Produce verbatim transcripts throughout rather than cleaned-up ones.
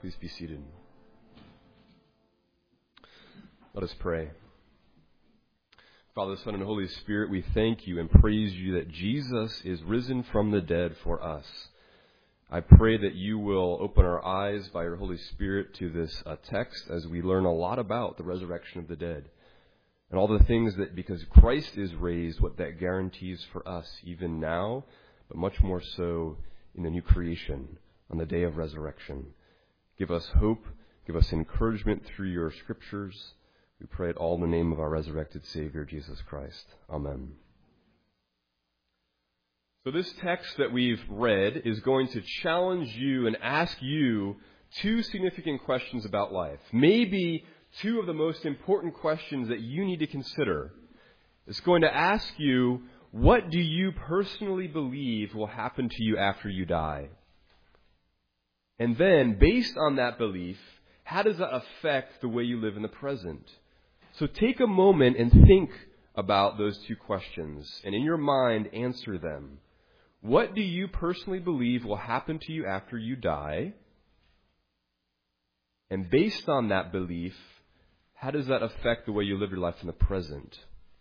Please be seated. Let us pray. Father, Son, and Holy Spirit, we thank you and praise you that Jesus is risen from the dead for us. I pray that you will open our eyes by your Holy Spirit to this uh, text as we learn a lot about the resurrection of the dead and all the things that, because Christ is raised, what that guarantees for us even now, but much more so in the new creation on the day of resurrection. Give us hope, give us encouragement through your scriptures. We pray it all in the name of our resurrected Savior, Jesus Christ. Amen. So this text that we've read is going to challenge you and ask you two significant questions about life. Maybe two of the most important questions that you need to consider. It's going to ask you, what do you personally believe will happen to you after you die? And then, based on that belief, how does that affect the way you live in the present? So take a moment and think about those two questions, and in your mind, answer them. What do you personally believe will happen to you after you die? And based on that belief, how does that affect the way you live your life in the present?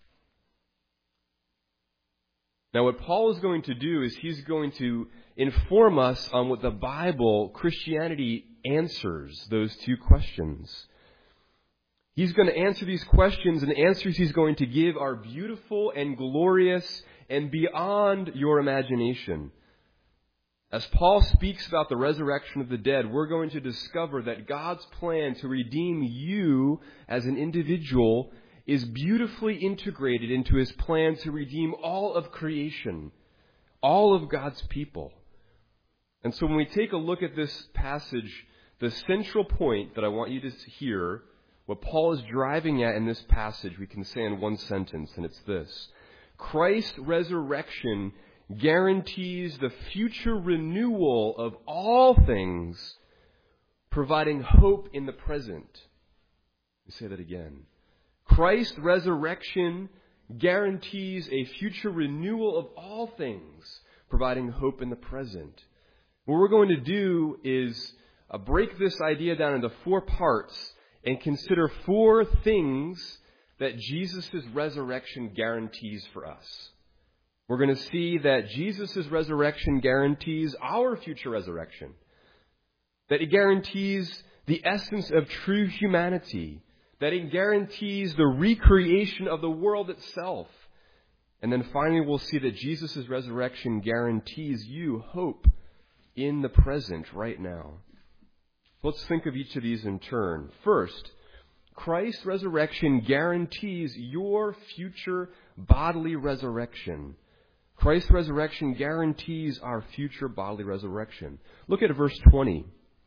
Now, what Paul is going to do is he's going to inform us on what the Bible, Christianity, answers those two questions. He's going to answer these questions, and the answers he's going to give are beautiful and glorious and beyond your imagination. As Paul speaks about the resurrection of the dead, we're going to discover that God's plan to redeem you as an individual is beautifully integrated into his plan to redeem all of creation, all of God's people. And so when we take a look at this passage, the central point that I want you to hear, what Paul is driving at in this passage, we can say in one sentence, and it's this. Christ's resurrection guarantees the future renewal of all things, providing hope in the present. Let me say that again. Christ's resurrection guarantees a future renewal of all things, providing hope in the present. What we're going to do is uh, break this idea down into four parts and consider four things that Jesus' resurrection guarantees for us. We're going to see that Jesus' resurrection guarantees our future resurrection, that it guarantees the essence of true humanity, that it guarantees the recreation of the world itself. And then finally, we'll see that Jesus' resurrection guarantees you hope in the present right now. Let's think of each of these in turn. First, Christ's resurrection guarantees your future bodily resurrection. Christ's resurrection guarantees our future bodily resurrection. Look at verse twenty.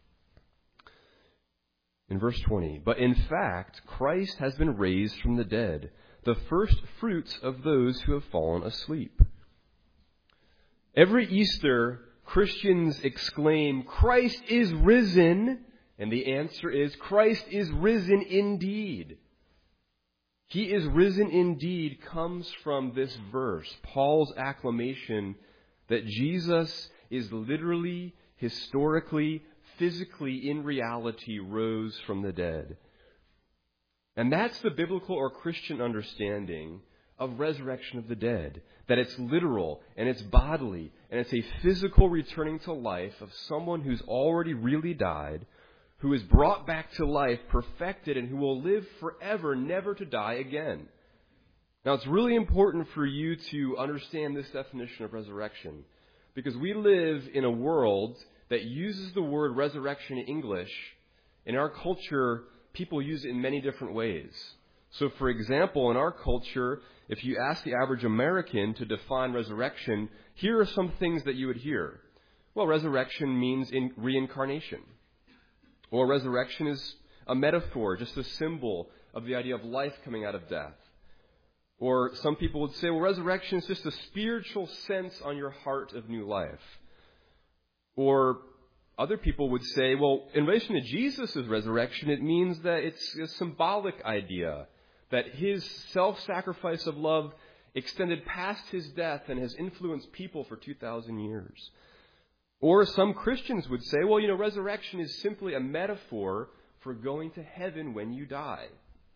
In verse twenty, but in fact, Christ has been raised from the dead, the first fruits of those who have fallen asleep. Every Easter, Christians exclaim, Christ is risen. And the answer is, Christ is risen indeed. He is risen indeed comes from this verse, Paul's acclamation that Jesus is literally, historically, physically, in reality, rose from the dead. And that's the biblical or Christian understanding of resurrection of the dead. That it's literal, and it's bodily, and it's a physical returning to life of someone who's already really died, who is brought back to life, perfected, and who will live forever, never to die again. Now, it's really important for you to understand this definition of resurrection, because we live in a world that uses the word resurrection in English. In our culture, people use it in many different ways. So, for example, in our culture, if you ask the average American to define resurrection, here are some things that you would hear. Well, resurrection means in reincarnation. Or resurrection is a metaphor, just a symbol of the idea of life coming out of death. Or some people would say, well, resurrection is just a spiritual sense on your heart of new life. Or other people would say, well, in relation to Jesus' resurrection, it means that it's a symbolic idea, that his self-sacrifice of love extended past his death and has influenced people for two thousand years. Or some Christians would say, well, you know, resurrection is simply a metaphor for going to heaven when you die.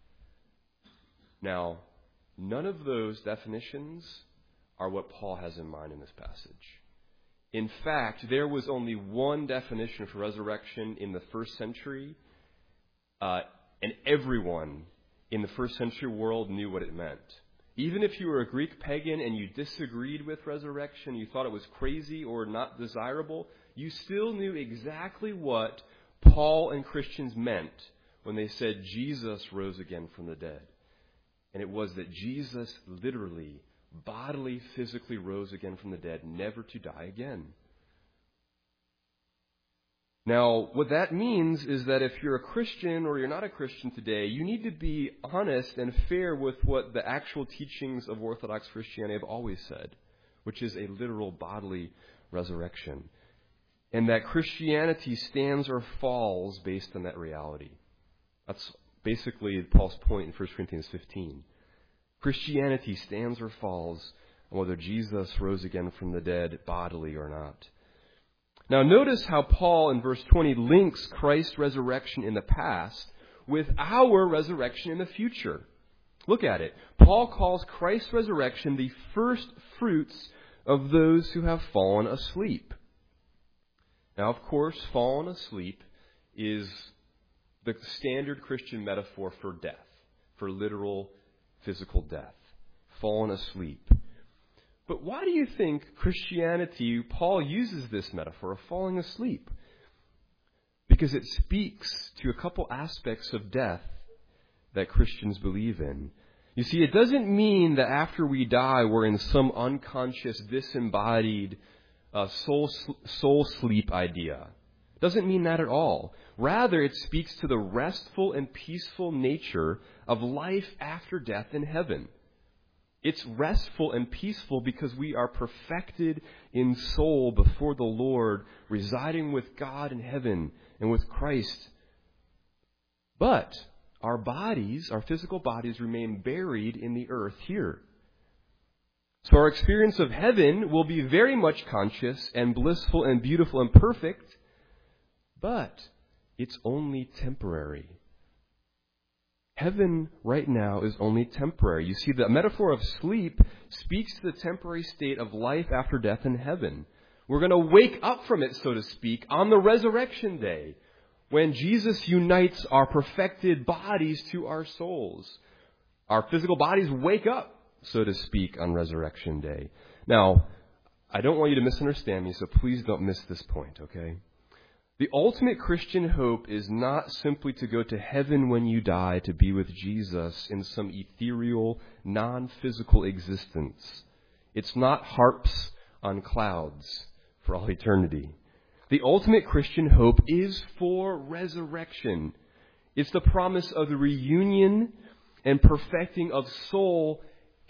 Now, none of those definitions are what Paul has in mind in this passage. In fact, there was only one definition for resurrection in the first century, uh, and everyone in the first century world knew what it meant. Even if you were a Greek pagan and you disagreed with resurrection, you thought it was crazy or not desirable, you still knew exactly what Paul and Christians meant when they said Jesus rose again from the dead. And it was that Jesus literally, bodily, physically rose again from the dead, never to die again. Now, what that means is that if you're a Christian or you're not a Christian today, you need to be honest and fair with what the actual teachings of Orthodox Christianity have always said, which is a literal bodily resurrection. And that Christianity stands or falls based on that reality. That's basically Paul's point in First Corinthians fifteen. Christianity stands or falls on whether Jesus rose again from the dead bodily or not. Now notice how Paul in verse twenty links Christ's resurrection in the past with our resurrection in the future. Look at it. Paul calls Christ's resurrection the first fruits of those who have fallen asleep. Now, of course, fallen asleep is the standard Christian metaphor for death, for literal physical death. Fallen asleep. But why do you think Christianity, Paul uses this metaphor of falling asleep? Because it speaks to a couple aspects of death that Christians believe in. You see, it doesn't mean that after we die, we're in some unconscious, disembodied uh, soul, soul sleep idea. It doesn't mean that at all. Rather, it speaks to the restful and peaceful nature of life after death in heaven. It's restful and peaceful because we are perfected in soul before the Lord, residing with God in heaven and with Christ. But our bodies, our physical bodies, remain buried in the earth here. So our experience of heaven will be very much conscious and blissful and beautiful and perfect, but it's only temporary. Heaven right now is only temporary. You see, the metaphor of sleep speaks to the temporary state of life after death in heaven. We're going to wake up from it, so to speak, on the resurrection day, when Jesus unites our perfected bodies to our souls. Our physical bodies wake up, so to speak, on resurrection day. Now, I don't want you to misunderstand me, so please don't miss this point, okay? The ultimate Christian hope is not simply to go to heaven when you die to be with Jesus in some ethereal, non-physical existence. It's not harps on clouds for all eternity. The ultimate Christian hope is for resurrection. It's the promise of the reunion and perfecting of soul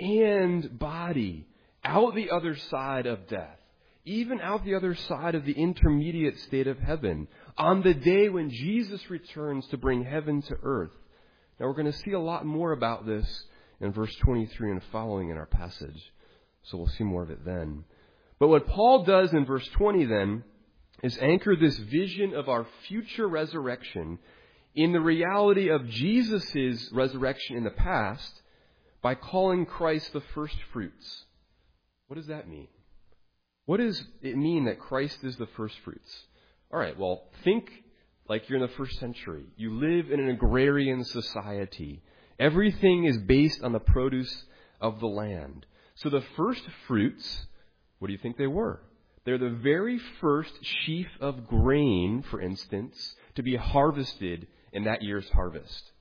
and body out the other side of death. Even out the other side of the intermediate state of heaven, on the day when Jesus returns to bring heaven to earth. Now we're going to see a lot more about this in verse twenty-three and following in our passage. So we'll see more of it then. But what Paul does in verse twenty then is anchor this vision of our future resurrection in the reality of Jesus' resurrection in the past by calling Christ the first fruits. What does that mean? What does it mean that Christ is the first fruits? All right, well, think like you're in the first century. You live in an agrarian society. Everything is based on the produce of the land. So the first fruits, what do you think they were? They're the very first sheaf of grain, for instance, to be harvested in that year's harvest.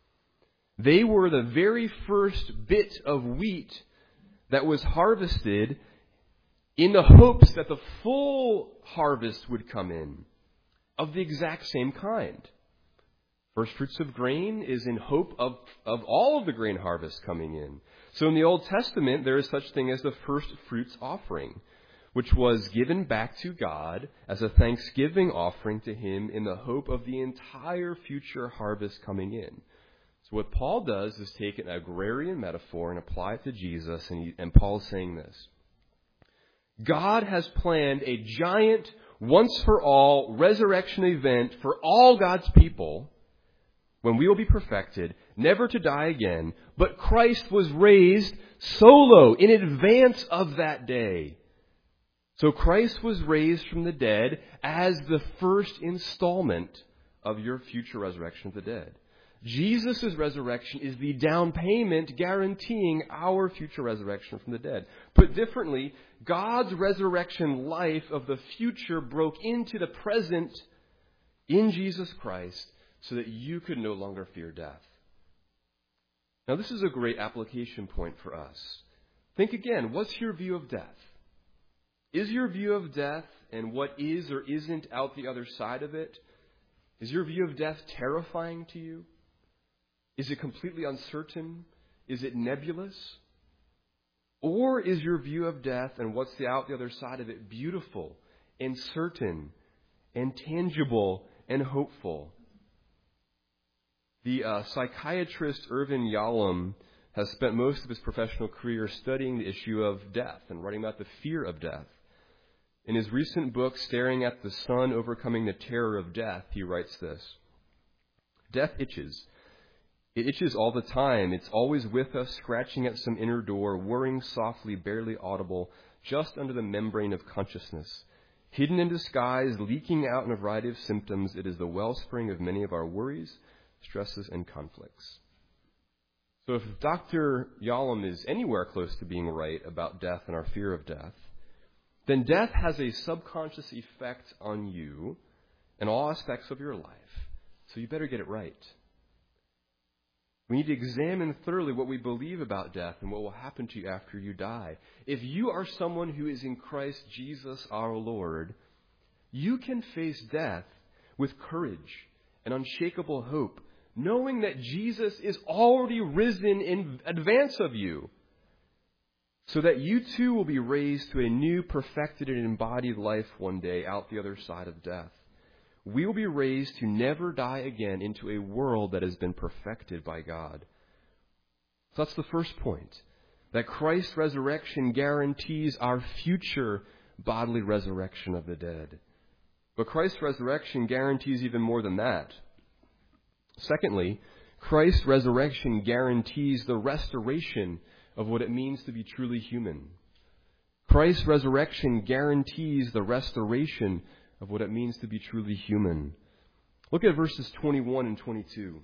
They were the very first bit of wheat that was harvested in the hopes that the full harvest would come in of the exact same kind. First fruits of grain is in hope of, of all of the grain harvest coming in. So in the Old Testament, there is such thing as the first fruits offering, which was given back to God as a thanksgiving offering to Him in the hope of the entire future harvest coming in. So what Paul does is take an agrarian metaphor and apply it to Jesus, and, he, and Paul is saying this. God has planned a giant once for all resurrection event for all God's people, when we will be perfected, never to die again. But Christ was raised solo in advance of that day. So Christ was raised from the dead as the first installment of your future resurrection of the dead. Jesus' resurrection is the down payment guaranteeing our future resurrection from the dead. Put differently, God's resurrection life of the future broke into the present in Jesus Christ so that you could no longer fear death. Now, this is a great application point for us. Think again, what's your view of death? Is your view of death and what is or isn't out the other side of it, is your view of death terrifying to you? Is it completely uncertain? Is it nebulous? Or is your view of death and what's the out the other side of it beautiful and certain and tangible and hopeful? The uh, psychiatrist Irvin Yalom has spent most of his professional career studying the issue of death and writing about the fear of death. In his recent book, Staring at the Sun, Overcoming the Terror of Death, he writes this: Death itches. It itches all the time. It's always with us, scratching at some inner door, whirring softly, barely audible, just under the membrane of consciousness. Hidden in disguise, leaking out in a variety of symptoms, it is the wellspring of many of our worries, stresses, and conflicts. So if Doctor Yalom is anywhere close to being right about death and our fear of death, then death has a subconscious effect on you and all aspects of your life. So you better get it right. We need to examine thoroughly what we believe about death and what will happen to you after you die. If you are someone who is in Christ Jesus our Lord, you can face death with courage and unshakable hope, knowing that Jesus is already risen in advance of you, so that you too will be raised to a new, perfected, and embodied life one day out the other side of death. We will be raised to never die again into a world that has been perfected by God. So that's the first point, that Christ's resurrection guarantees our future bodily resurrection of the dead. But Christ's resurrection guarantees even more than that. Secondly, Christ's resurrection guarantees the restoration of what it means to be truly human. Christ's resurrection guarantees the restoration of what it means to be truly human. Look at verses twenty-one and twenty-two.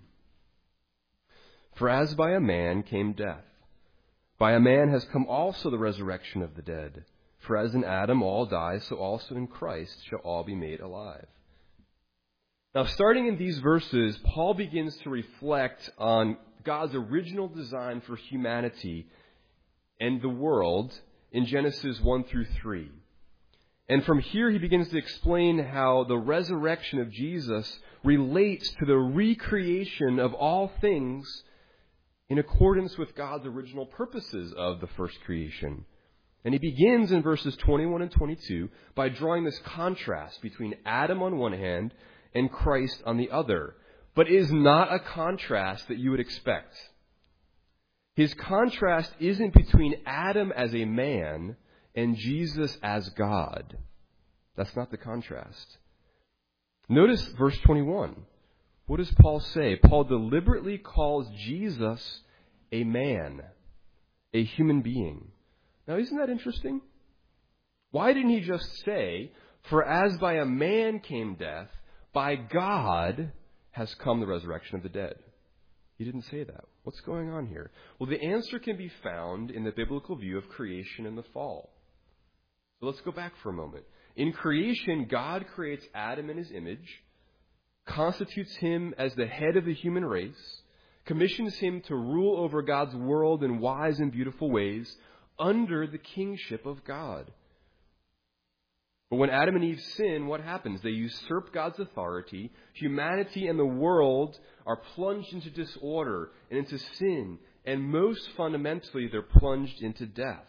For as by a man came death, by a man has come also the resurrection of the dead. For as in Adam all die, so also in Christ shall all be made alive. Now, starting in these verses, Paul begins to reflect on God's original design for humanity and the world in Genesis one through three. And from here, he begins to explain how the resurrection of Jesus relates to the recreation of all things in accordance with God's original purposes of the first creation. And he begins in verses twenty-one and twenty-two by drawing this contrast between Adam on one hand and Christ on the other. But it is not a contrast that you would expect. His contrast isn't between Adam as a man and Jesus as God. That's not the contrast. Notice verse twenty-one. What does Paul say? Paul deliberately calls Jesus a man, a human being. Now, isn't that interesting? Why didn't he just say, for as by a man came death, by God has come the resurrection of the dead? He didn't say that. What's going on here? Well, the answer can be found in the biblical view of creation and the fall. So let's go back for a moment. In creation, God creates Adam in his image, constitutes him as the head of the human race, commissions him to rule over God's world in wise and beautiful ways under the kingship of God. But when Adam and Eve sin, what happens? They usurp God's authority. Humanity and the world are plunged into disorder and into sin. And most fundamentally, they're plunged into death.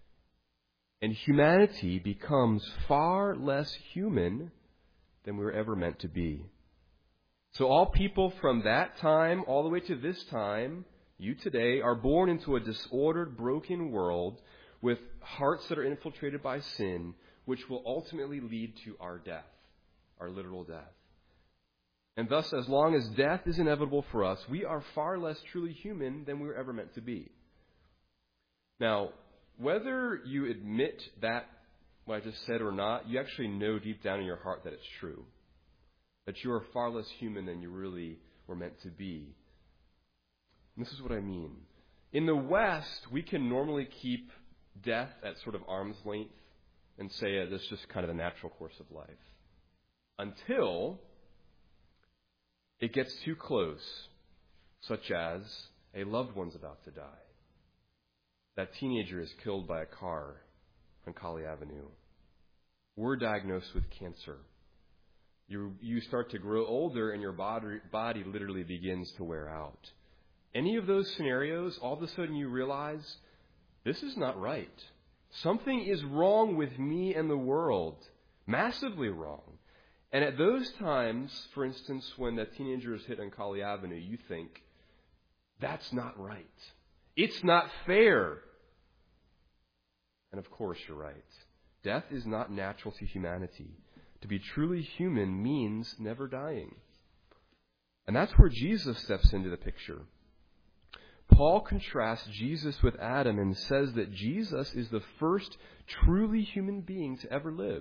And humanity becomes far less human than we were ever meant to be. So all people from that time all the way to this time, you today, are born into a disordered, broken world with hearts that are infiltrated by sin, which will ultimately lead to our death, our literal death. And thus, as long as death is inevitable for us, we are far less truly human than we were ever meant to be. Now, whether you admit that, what I just said or not, you actually know deep down in your heart that it's true. That you are far less human than you really were meant to be. And this is what I mean. In the West, we can normally keep death at sort of arm's length and say uh, this is just kind of the natural course of life. Until it gets too close, such as a loved one's about to die. That teenager is killed by a car on Colley Avenue. We're diagnosed with cancer. You, you start to grow older and your body, body literally begins to wear out. Any of those scenarios, all of a sudden you realize, this is not right. Something is wrong with me and the world. Massively wrong. And at those times, for instance, when that teenager is hit on Colley Avenue, you think, that's not right. It's not fair. And of course, you're right. Death is not natural to humanity. To be truly human means never dying. And that's where Jesus steps into the picture. Paul contrasts Jesus with Adam and says that Jesus is the first truly human being to ever live.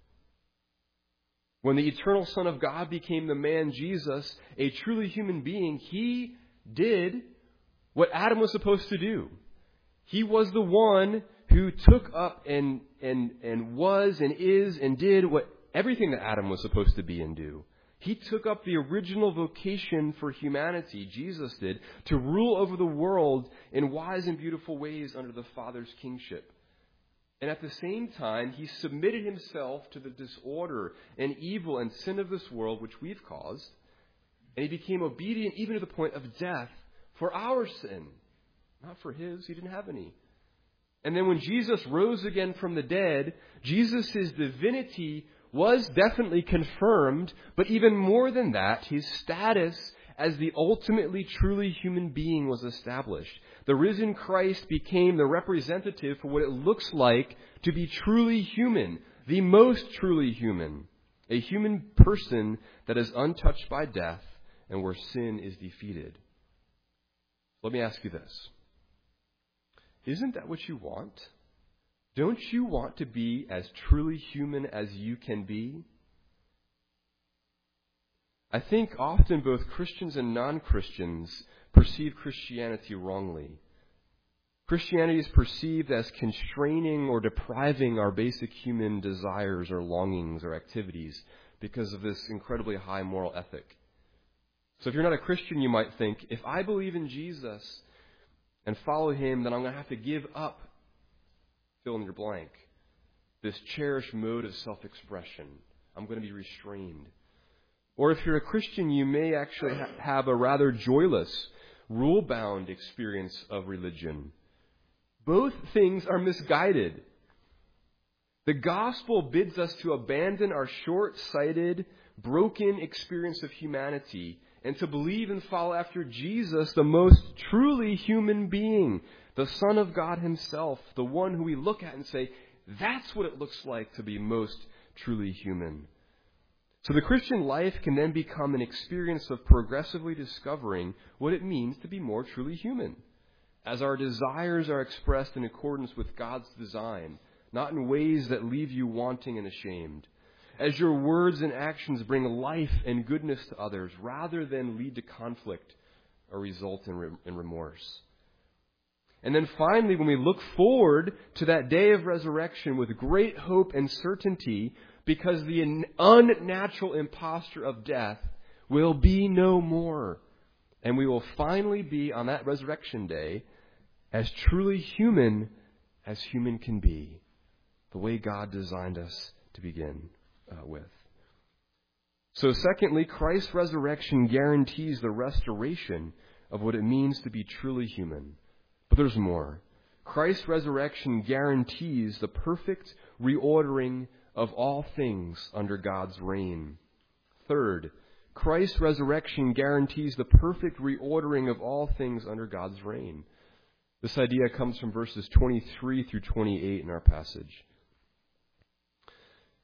When the eternal Son of God became the man Jesus, a truly human being, he did what Adam was supposed to do. He was the one who took up and and and was and is and did what everything that Adam was supposed to be and do. He took up the original vocation for humanity, Jesus did, to rule over the world in wise and beautiful ways under the Father's kingship. And at the same time, he submitted himself to the disorder and evil and sin of this world, which we've caused. And he became obedient even to the point of death for our sin. Not for his. He didn't have any. And then when Jesus rose again from the dead, Jesus' divinity was definitely confirmed, but even more than that, his status as the ultimately truly human being was established. The risen Christ became the representative for what it looks like to be truly human, the most truly human, a human person that is untouched by death and where sin is defeated. Let me ask you this. Isn't that what you want? Don't you want to be as truly human as you can be? I think often both Christians and non-Christians perceive Christianity wrongly. Christianity is perceived as constraining or depriving our basic human desires or longings or activities because of this incredibly high moral ethic. So if you're not a Christian, you might think, if I believe in Jesus and follow him, then I'm going to have to give up, fill in your blank, this cherished mode of self-expression. I'm going to be restrained. Or if you're a Christian, you may actually ha- have a rather joyless, rule-bound experience of religion. Both things are misguided. The gospel bids us to abandon our short-sighted, broken experience of humanity and to believe and follow after Jesus, the most truly human being, the Son of God himself, the one who we look at and say, that's what it looks like to be most truly human. So the Christian life can then become an experience of progressively discovering what it means to be more truly human, as our desires are expressed in accordance with God's design, not in ways that leave you wanting and ashamed, as your words and actions bring life and goodness to others rather than lead to conflict or result in, re- in remorse. And then finally, when we look forward to that day of resurrection with great hope and certainty, because the unnatural imposture of death will be no more. And we will finally be, on that resurrection day, as truly human as human can be. The way God designed us to begin uh, with. So secondly, Christ's resurrection guarantees the restoration of what it means to be truly human. But there's more. Christ's resurrection guarantees the perfect reordering of all things under God's reign. Third, Christ's resurrection guarantees the perfect reordering of all things under God's reign. This idea comes from verses twenty-three through twenty-eight in our passage.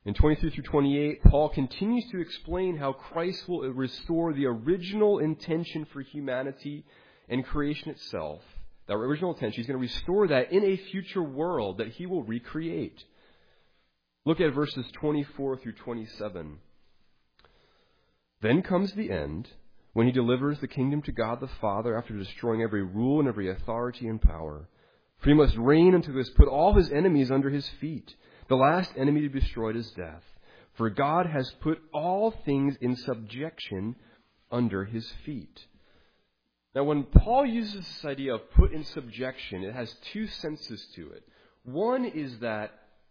In twenty-three through twenty-eight, Paul continues to explain how Christ will restore the original intention for humanity and creation itself. That original intention, he's going to restore that in a future world that he will recreate. Look at verses twenty-four through twenty-seven. Then comes the end, when he delivers the kingdom to God the Father after destroying every rule and every authority and power. For he must reign until he has put all his enemies under his feet. The last enemy to be destroyed is death. For God has put all things in subjection under his feet. Now, when Paul uses this idea of put in subjection, it has two senses to it. One is that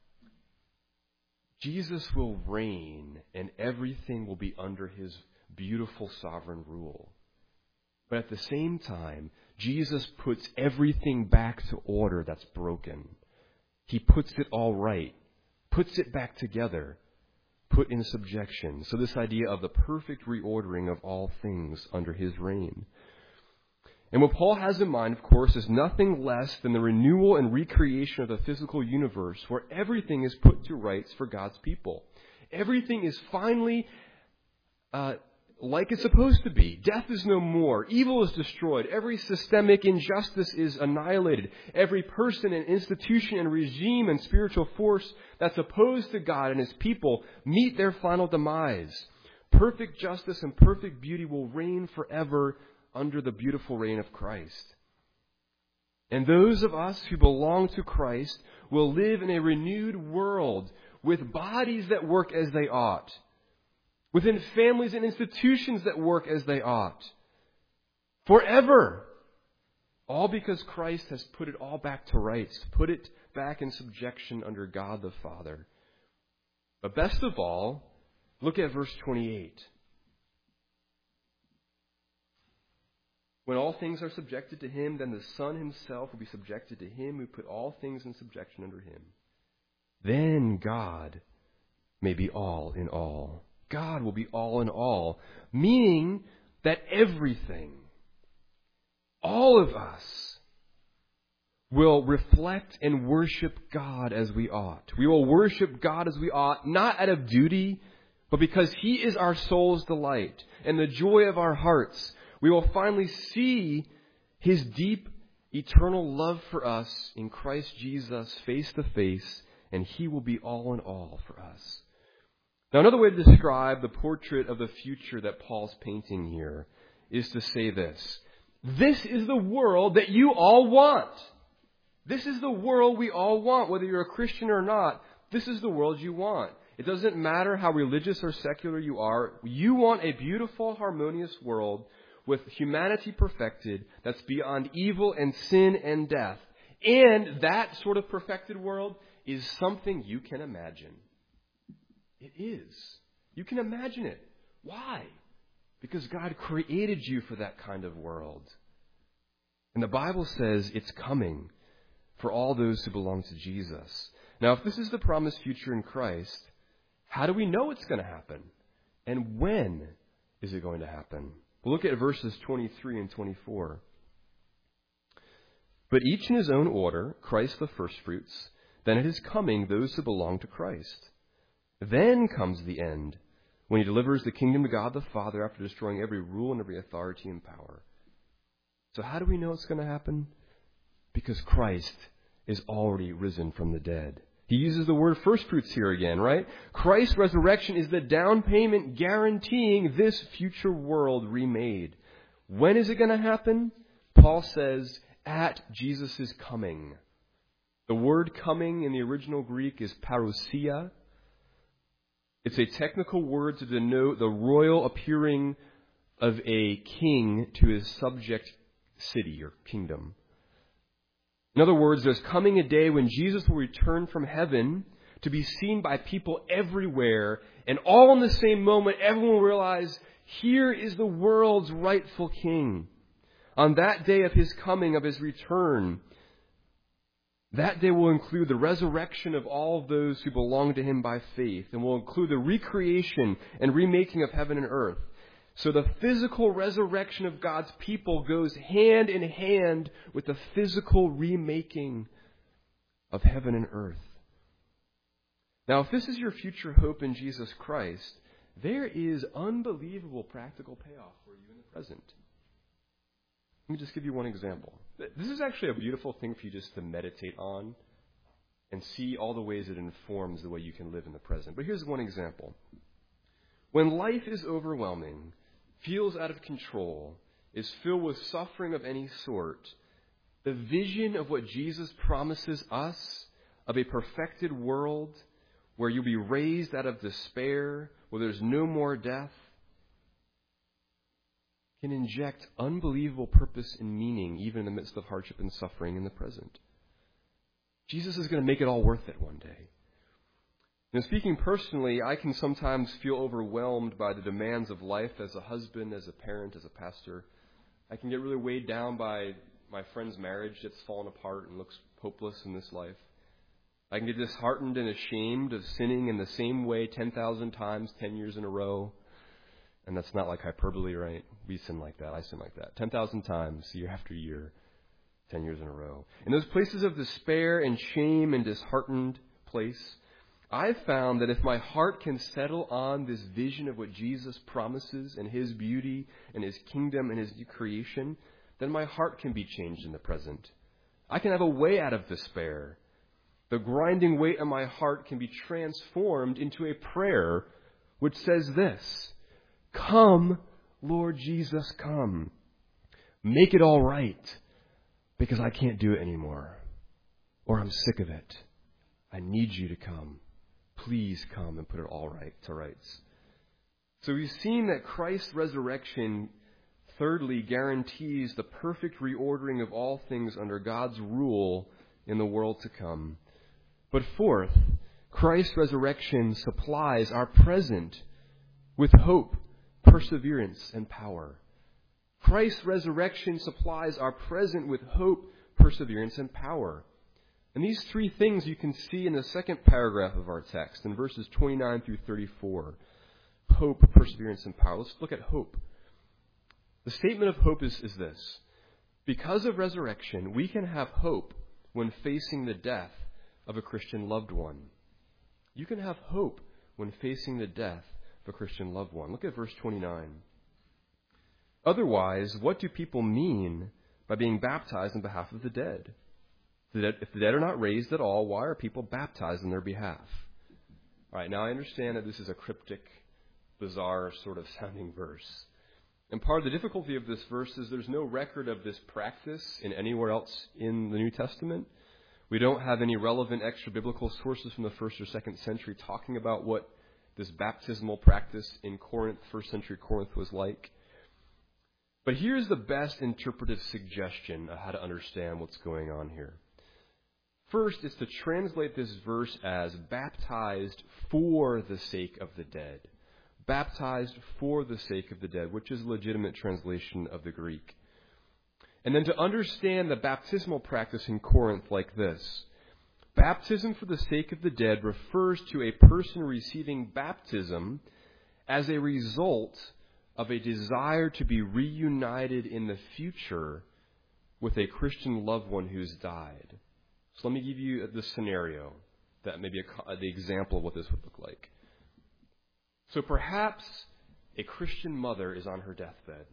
Jesus will reign and everything will be under his beautiful sovereign rule. But at the same time, Jesus puts everything back to order that's broken. He puts it all right, puts it back together, put in subjection. So this idea of the perfect reordering of all things under his reign. And what Paul has in mind, of course, is nothing less than the renewal and recreation of the physical universe where everything is put to rights for God's people. Everything is finally uh, like it's supposed to be. Death is no more. Evil is destroyed. Every systemic injustice is annihilated. Every person and institution and regime and spiritual force that's opposed to God and his people meet their final demise. Perfect justice and perfect beauty will reign forever under the beautiful reign of Christ. And those of us who belong to Christ will live in a renewed world with bodies that work as they ought, within families and institutions that work as they ought, forever. All because Christ has put it all back to rights, put it back in subjection under God the Father. But best of all, look at verse twenty-eight. When all things are subjected to him, then the Son himself will be subjected to him who put all things in subjection under him. Then God may be all in all. God will be all in all, meaning that everything, all of us, will reflect and worship God as we ought. We will worship God as we ought, not out of duty, but because he is our soul's delight and the joy of our hearts. We will finally see his deep, eternal love for us in Christ Jesus face to face, and he will be all in all for us. Now, another way to describe the portrait of the future that Paul's painting here is to say this. This is the world that you all want. This is the world we all want, whether you're a Christian or not. This is the world you want. It doesn't matter how religious or secular you are. You want a beautiful, harmonious world with humanity perfected, that's beyond evil and sin and death. And that sort of perfected world is something you can imagine. It is. You can imagine it. Why? Because God created you for that kind of world. And the Bible says it's coming for all those who belong to Jesus. Now, if this is the promised future in Christ, how do we know it's going to happen? And when is it going to happen? We'll look at verses twenty-three and twenty-four. But each in his own order, Christ the firstfruits, then at his coming those who belong to Christ. Then comes the end, when he delivers the kingdom to God the Father after destroying every rule and every authority and power. So how do we know it's going to happen? Because Christ is already risen from the dead. He uses the word firstfruits here again, right? Christ's resurrection is the down payment guaranteeing this future world remade. When is it going to happen? Paul says, at Jesus' coming. The word coming in the original Greek is parousia. It's a technical word to denote the royal appearing of a king to his subject city or kingdom. In other words, there's coming a day when Jesus will return from heaven to be seen by people everywhere, and all in the same moment, everyone will realize, here is the world's rightful king. On that day of his coming, of his return, that day will include the resurrection of all of those who belong to him by faith, and will include the recreation and remaking of heaven and earth. So the physical resurrection of God's people goes hand in hand with the physical remaking of heaven and earth. Now, if this is your future hope in Jesus Christ, there is unbelievable practical payoff for you in the present. Let me just give you one example. This is actually a beautiful thing for you just to meditate on and see all the ways it informs the way you can live in the present. But here's one example. When life is overwhelming, feels out of control, is filled with suffering of any sort, the vision of what Jesus promises us of a perfected world where you'll be raised out of despair, where there's no more death, can inject unbelievable purpose and meaning even in the midst of hardship and suffering in the present. Jesus is going to make it all worth it one day. Now, speaking personally, I can sometimes feel overwhelmed by the demands of life as a husband, as a parent, as a pastor. I can get really weighed down by my friend's marriage that's fallen apart and looks hopeless in this life. I can get disheartened and ashamed of sinning in the same way ten thousand times, ten years in a row. And that's not like hyperbole, right? We sin like that. I sin like that. ten thousand times, year after year, ten years in a row. In those places of despair and shame and disheartened place, I've found that if my heart can settle on this vision of what Jesus promises and His beauty and His kingdom and His new creation, then my heart can be changed in the present. I can have a way out of despair. The grinding weight of my heart can be transformed into a prayer which says this: "Come, Lord Jesus, come. Make it all right, because I can't do it anymore. Or I'm sick of it. I need you to come. Please come and put it all right to rights." So we've seen that Christ's resurrection, thirdly, guarantees the perfect reordering of all things under God's rule in the world to come. But fourth, Christ's resurrection supplies our present with hope, perseverance, and power. Christ's resurrection supplies our present with hope, perseverance, and power. And these three things you can see in the second paragraph of our text, in verses twenty-nine through thirty-four. Hope, perseverance, and power. Let's look at hope. The statement of hope is, is this: because of resurrection, we can have hope when facing the death of a Christian loved one. You can have hope when facing the death of a Christian loved one. Look at verse twenty-nine. Otherwise, what do people mean by being baptized on behalf of the dead? If the dead are not raised at all, why are people baptized on their behalf? All right, now I understand that this is a cryptic, bizarre sort of sounding verse. And part of the difficulty of this verse is there's no record of this practice in anywhere else in the New Testament. We don't have any relevant extra-biblical sources from the first or second century talking about what this baptismal practice in Corinth, first century Corinth, was like. But here's the best interpretive suggestion of how to understand what's going on here. First is to translate this verse as baptized for the sake of the dead. Baptized for the sake of the dead, which is a legitimate translation of the Greek. And then to understand the baptismal practice in Corinth like this: baptism for the sake of the dead refers to a person receiving baptism as a result of a desire to be reunited in the future with a Christian loved one who's died. So let me give you the scenario, that maybe a, the example of what this would look like. So perhaps a Christian mother is on her deathbed,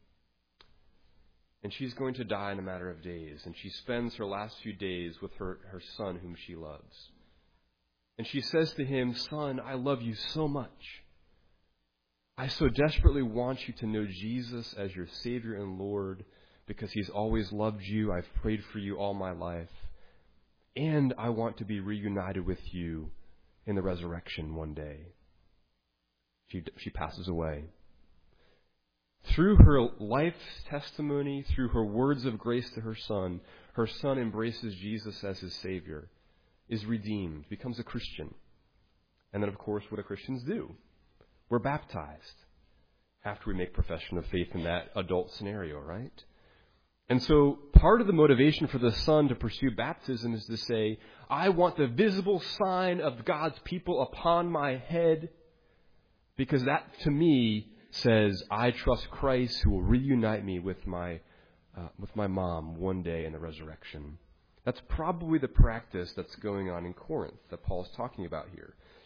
and she's going to die in a matter of days, and she spends her last few days with her, her son whom she loves. And she says to him, "Son, I love you so much. I so desperately want you to know Jesus as your Savior and Lord, because He's always loved you. I've prayed for you all my life. And I want to be reunited with you in the resurrection one day." She, she passes away. Through her life's testimony, through her words of grace to her son, her son embraces Jesus as his Savior, is redeemed, becomes a Christian. And then, of course, what do Christians do? We're baptized after we make profession of faith in that adult scenario, right? And so part of the motivation for the son to pursue baptism is to say, I want the visible sign of God's people upon my head, because that, to me, says, I trust Christ who will reunite me with my uh, with my mom one day in the resurrection. That's probably the practice that's going on in Corinth that Paul's talking about here.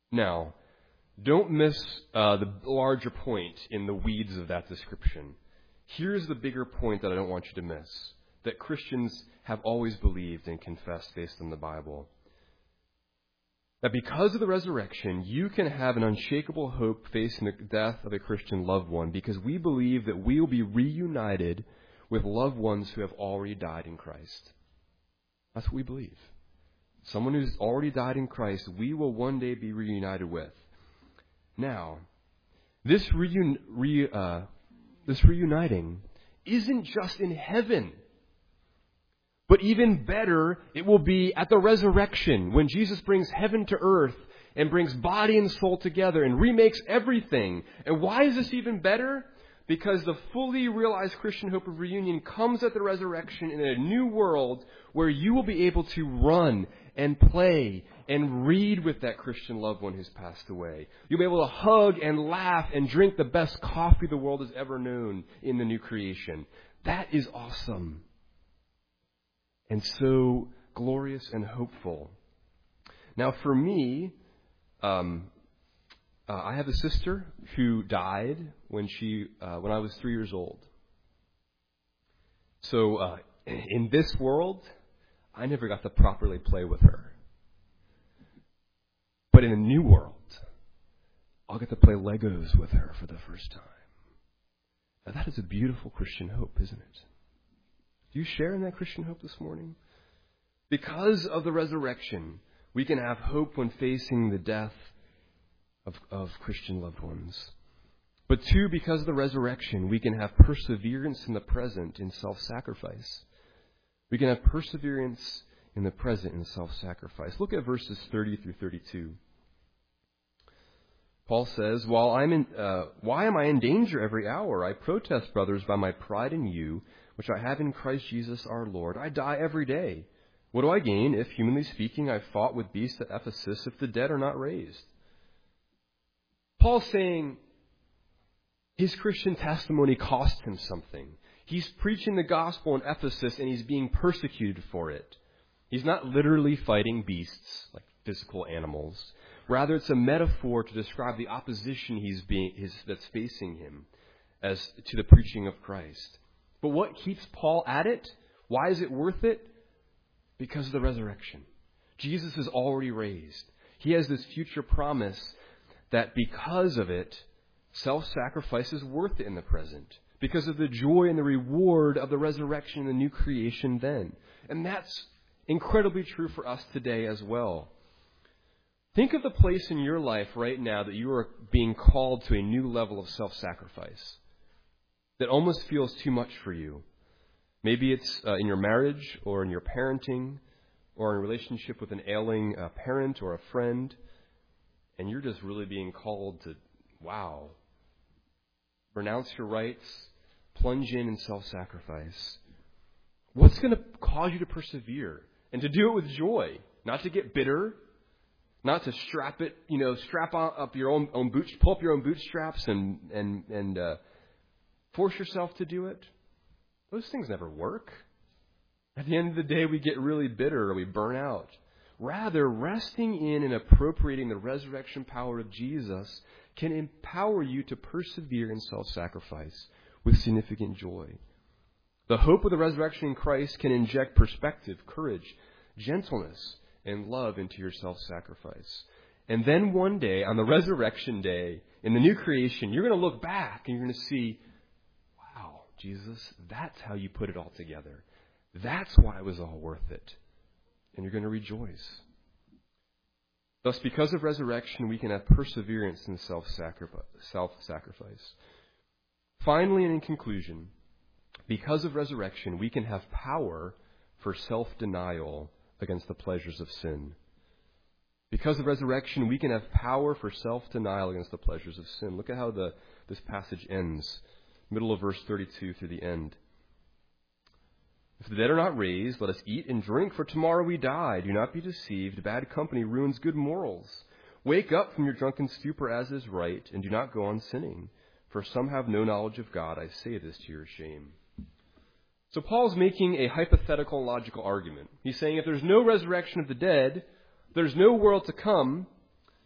Now, don't miss uh, the larger point in the weeds of that description. Here's the bigger point that I don't want you to miss, that Christians have always believed and confessed based on the Bible. That because of the resurrection, you can have an unshakable hope facing the death of a Christian loved one, because we believe that we will be reunited with loved ones who have already died in Christ. That's what we believe. Someone who's already died in Christ, we will one day be reunited with. Now, this reun- re, uh, this reuniting isn't just in heaven. But even better, it will be at the resurrection, when Jesus brings heaven to earth and brings body and soul together and remakes everything. And why is this even better? Because the fully realized Christian hope of reunion comes at the resurrection in a new world where you will be able to run and play and read with that Christian loved one who's passed away. You'll be able to hug and laugh and drink the best coffee the world has ever known in the new creation. That is awesome. And so glorious and hopeful. Now for me, um, uh, I have a sister who died when she uh, when I was three years old. So uh, in this world, I never got to properly play with her. But in a new world, I'll get to play Legos with her for the first time. Now that is a beautiful Christian hope, isn't it? Do you share in that Christian hope this morning? Because of the resurrection, we can have hope when facing the death of, of Christian loved ones. But two, because of the resurrection, we can have perseverance in the present in self-sacrifice. We can have perseverance in the present in self-sacrifice. Look at verses thirty through thirty-two. Paul says, While I'm in, uh, why am I in danger every hour? I protest, brothers, by my pride in you, which I have in Christ Jesus our Lord. I die every day. What do I gain if, humanly speaking, I fought with beasts at Ephesus if the dead are not raised? Paul's saying his Christian testimony cost him something. He's preaching the gospel in Ephesus and he's being persecuted for it. He's not literally fighting beasts, like physical animals. Rather, it's a metaphor to describe the opposition he's being, his, that's facing him as to the preaching of Christ. But what keeps Paul at it? Why is it worth it? Because of the resurrection. Jesus is already raised. He has this future promise that because of it, self-sacrifice is worth it in the present. Because of the joy and the reward of the resurrection and the new creation then. And that's incredibly true for us today as well. Think of the place in your life right now that you are being called to a new level of self-sacrifice that almost feels too much for you. Maybe it's uh, in your marriage or in your parenting or in a relationship with an ailing uh, parent or a friend, and you're just really being called to, wow, renounce your rights, plunge in in self-sacrifice. What's going to cause you to persevere and to do it with joy, not to get bitter, not to strap it, you know, strap on up your own, own boots, pull up your own bootstraps and and and uh, force yourself to do it? Those things never work. At the end of the day, we get really bitter or we burn out. Rather, resting in and appropriating the resurrection power of Jesus can empower you to persevere in self-sacrifice with significant joy. The hope of the resurrection in Christ can inject perspective, courage, gentleness, and love into your self-sacrifice. And then one day, on the resurrection day, in the new creation, you're going to look back and you're going to see, wow, Jesus, that's how you put it all together. That's why it was all worth it. And you're going to rejoice. Thus, because of resurrection, we can have perseverance in self-sacrifice. self-sacrifice. Finally, and in conclusion, because of resurrection, we can have power for self-denial against the pleasures of sin. Because of resurrection, we can have power for self-denial against the pleasures of sin. Look at how the this passage ends, middle of verse thirty-two through the end. If the dead are not raised, let us eat and drink, for tomorrow we die. Do not be deceived. Bad company ruins good morals. Wake up from your drunken stupor as is right, and do not go on sinning. For some have no knowledge of God. I say this to your shame. So Paul's making a hypothetical logical argument. He's saying if there's no resurrection of the dead, there's no world to come,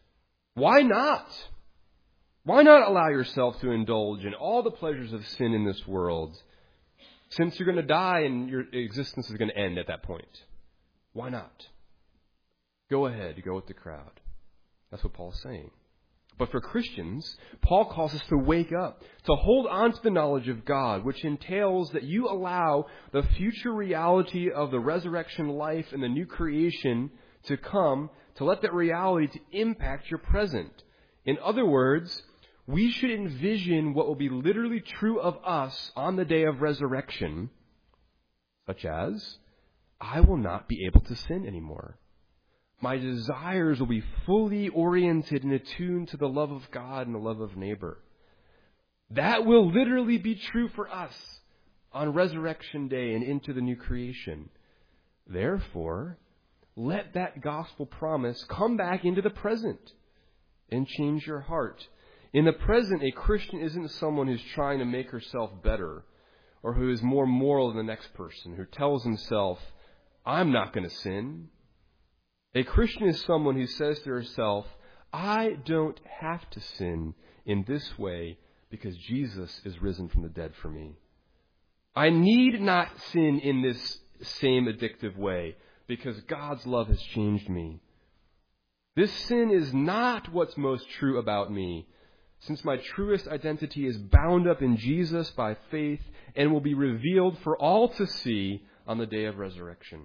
Why not? Why not allow yourself to indulge in all the pleasures of sin in this world, since you're going to die and your existence is going to end at that point? Why not? Go ahead, go with the crowd. That's what Paul's saying. But for Christians, Paul calls us to wake up, to hold on to the knowledge of God, which entails that you allow the future reality of the resurrection life and the new creation to come, to let that reality to impact your present. In other words, we should envision what will be literally true of us on the day of resurrection, such as, I will not be able to sin anymore. My desires will be fully oriented and attuned to the love of God and the love of neighbor. That will literally be true for us on Resurrection Day and into the new creation. Therefore, let that gospel promise come back into the present and change your heart. In the present, a Christian isn't someone who's trying to make herself better or who is more moral than the next person, who tells himself, I'm not going to sin. A Christian is someone who says to herself, I don't have to sin in this way because Jesus is risen from the dead for me. I need not sin in this same addictive way because God's love has changed me. This sin is not what's most true about me, since my truest identity is bound up in Jesus by faith and will be revealed for all to see on the day of resurrection.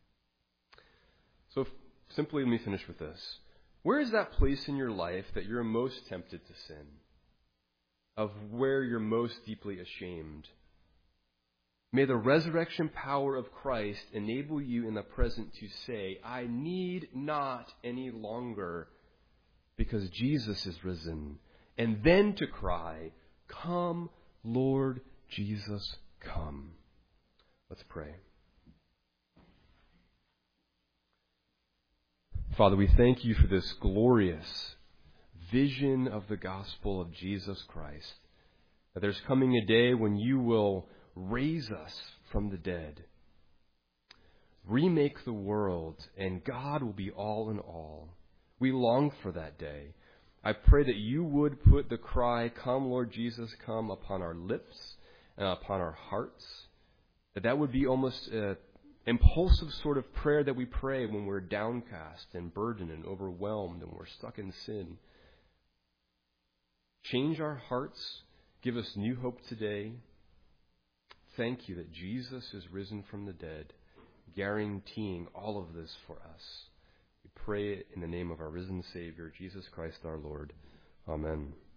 So simply let me finish with this. Where is that place in your life that you're most tempted to sin? Of where you're most deeply ashamed? May the resurrection power of Christ enable you in the present to say, I need not any longer because Jesus is risen. And then to cry, come, Lord Jesus, come. Let's pray. Father, we thank you for this glorious vision of the gospel of Jesus Christ. That there's coming a day when you will raise us from the dead, remake the world, and God will be all in all. We long for that day. I pray that you would put the cry, come Lord Jesus, come, upon our lips and upon our hearts. That that would be almost a impulsive sort of prayer that we pray when we're downcast and burdened and overwhelmed and we're stuck in sin. Change our hearts. Give us new hope today. Thank you that Jesus is risen from the dead, guaranteeing all of this for us. We pray it in the name of our risen Savior, Jesus Christ our Lord. Amen.